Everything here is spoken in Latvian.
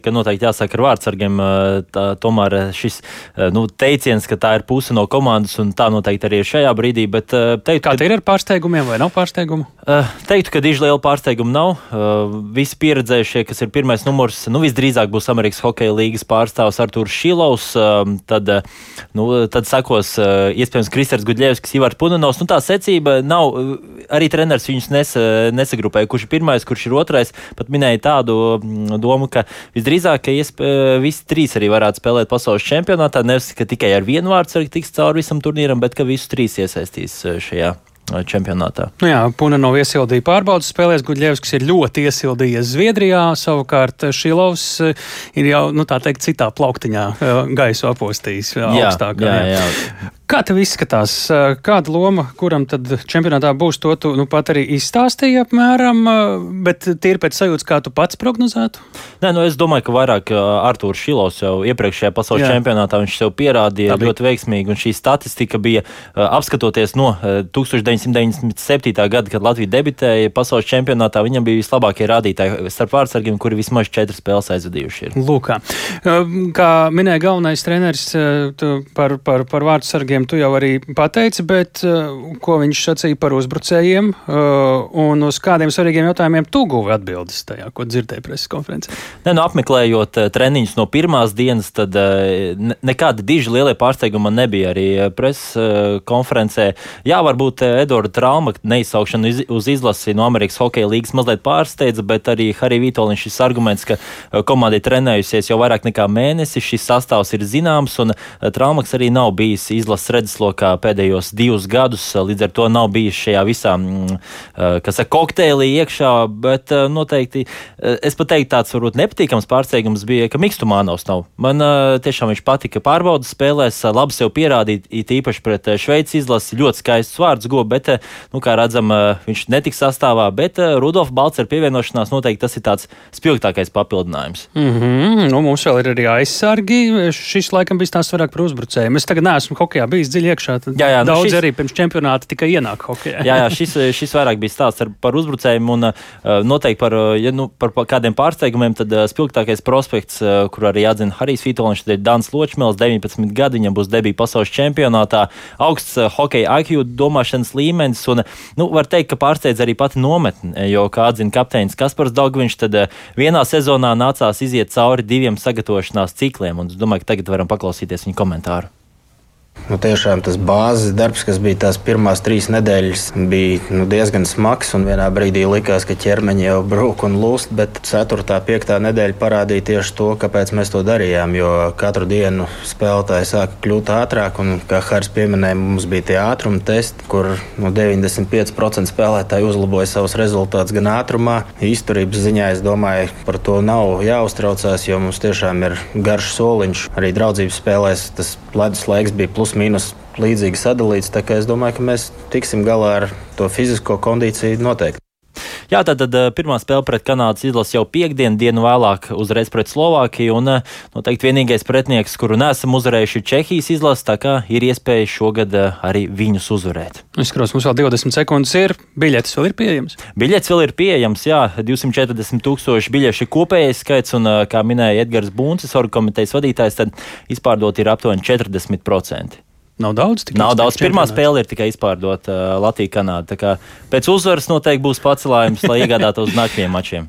ka noteikti jāsaka ar vārdsargiem, tomēr šis teiciens, ka tā ir puse no komandas, un tā noteikti arī ir šajā brīdī. Bet, teiktu, kā te ir ar pārsteigumiem vai nav pārsteigumu? Teiktu, ka diži liela pārsteiguma nav. Visi pieredzējušie, kas ir pirmais numurs, visdrīzāk būs Amerikas Hokeja līgas pārstāvs Artūrs Šilovs, tad sekos iespējams Kristers Gudļevskis, Ivars Punanovs. Tā secība nav, arī treneris viņus nesagrupēja, kurš ir pirmais, kurš ir otrais. Pat minēja tādu domu, ka visdrīzāk, ka visi trīs arī varētu spēlēt pasaules čempionātā. Nevis, ka tikai ar vienu vārdsargu tiks cauri visam turnīram, bet ka visus trīs iesaistīs šajā čempionātā. Punanovs iesildīja pārbaudas spēlēs, Gudļevskis ir ļoti iesildījies Zviedrijā, savukārt Šilovs ir jau, tā teikt, citā plauktiņā gaisu apostījis augstākā. Jā. Kā tev izskatās? Kāda loma, kuram tad čempionātā būs, to tu pat arī izstāstīji apmēram, bet tīri pēc sajūtas, kā tu pats prognozētu? Nē, es domāju, ka vairāk Artūrs Šilovs jau iepriekšējā pasaules čempionātā viņš sev pierādīja ļoti veiksmīgi, un šī statistika bija apskatoties no 1997. gada, kad Latvija debitēja pasaules čempionātā, viņam bija vislabākie rādītāji starp vārdsargiem, kuri vismaz 4 spēles aizvadījuši ir. Lūk, kā minēja galvenais treneris par vārdsargiem, tu jau arī pateici, bet ko viņš sacīja par uzbrucējiem un uz kādiem svarīgiem jautājumiem tu guvi atbildes tajā, ko dzirdēji preses konferencē? Apmeklējot treniņus no pirmās dienas, tad nekādi diži lielie pārsteigumi man nebija arī preses konferencē. Jā, varbūt Edvarda Trauma neizsaukšana uz izlasi no Amerikas Hokeja līgas mazliet pārsteidza, bet arī Harija Vitoļņa šis arguments, ka komanda ir trenējusies jau vairāk nekā mēnesi, šis sastāvs ir zināms, un Traumaks arī nav bijis izlases redzeslokā pēdējos 2 gadus, līdz ar to nav bijis šajā visā, kokteilī iekšā, bet noteikti, es pat teiktu, tāds varbūt nepatīkams pārsteigums bija, ka Mikstumanovs nav. Man tiešām viņš patika pārbaudas spēlēs, labi sev pierādīt, it īpaši pret Šveices izlasi, ļoti skaists vārds go, bet, kā redzam, viņš netiks sastāvā, bet Rudolfa Balcera pievienošanās noteikti tas ir tāds spilgtākais papildinājums. Mums vēl ir arī aizsargi, šis laikam bija tās vairāk par uzbrucējiem. Es tagad neesmu hokejā bijis dziļi iekšā, tad daudz arī pirms čempionāta tikai ienāk hokejā. Jā, šis vairāk bija stāsts par uzbrucējiem un noteikti par kādiem pārsteigumiem, tad spilgtākais prospekts, kur arī atzina Harijs Vitoļņš, tad ir Dans Ločmēls, 19 gadi, viņam būs debija pasaules čempionātā, augsts hokeja IQ domāšanas līmenis un, var teikt, ka pārsteidz arī pati nometne, jo, kā atzina kapteinis Kaspars Daugviņš, tad vienā sezonā nācās iziet cauri 2 sagatavošanās cikliem, un es domāju, ka tagad varam paklausīties viņa komentāru. Tiešām tas bāzes darbs, kas bija tās pirmās 3 nedēļas, bija diezgan smags, un vienā brīdī likās, ka ķermeņi jau brūk un lūst, bet 4. 5. nedēļa parādīja tieši to, kāpēc mēs to darījām, jo katru dienu spēlētāji sāka kļūt ātrāk, un, kā Haris pieminēja, mums bija tie ātruma testi, kur 95% spēlētāji uzlaboja savus rezultātus gan ātrumā. Izturības ziņā, es domāju, par to nav jāuztraucās, jo mums tiešām ir garš soliņš. Arī draudzības spēlēs tas ledus laiks bija plus-mínus līdzīgi sadalīts, tā kā es domāju, ka mēs tiksim galā ar to fizisko kondīciju noteikti. Jā, tad pirmā spēle pret Kanādas izlasi jau piekdien, dienu vēlāk uzreiz pret Slovākiju, un noteikti vienīgais pretinieks, kuru neesam uzvarējuši, ir Čehijas izlase, tā kā ir iespēja šogad arī viņus uzvarēt. Es skatos, mums vēl 20 sekundes ir, biļetes vēl ir pieejams? Biļetes vēl ir pieejams, jā, 240,000 biļešu ir kopējais skaits, un, kā minēja Edgars Buncis, orgkomitejas vadītājs, tad izpārdot ir aptuveni 40%. Nav daudz. Nav daudz. Pirmā spēle ir tikai izpārdota Latvija-Kanāda. Tā kā pēc uzvaras noteikti būs pacelājums, lai iegādātos uz nākamajiem mačiem.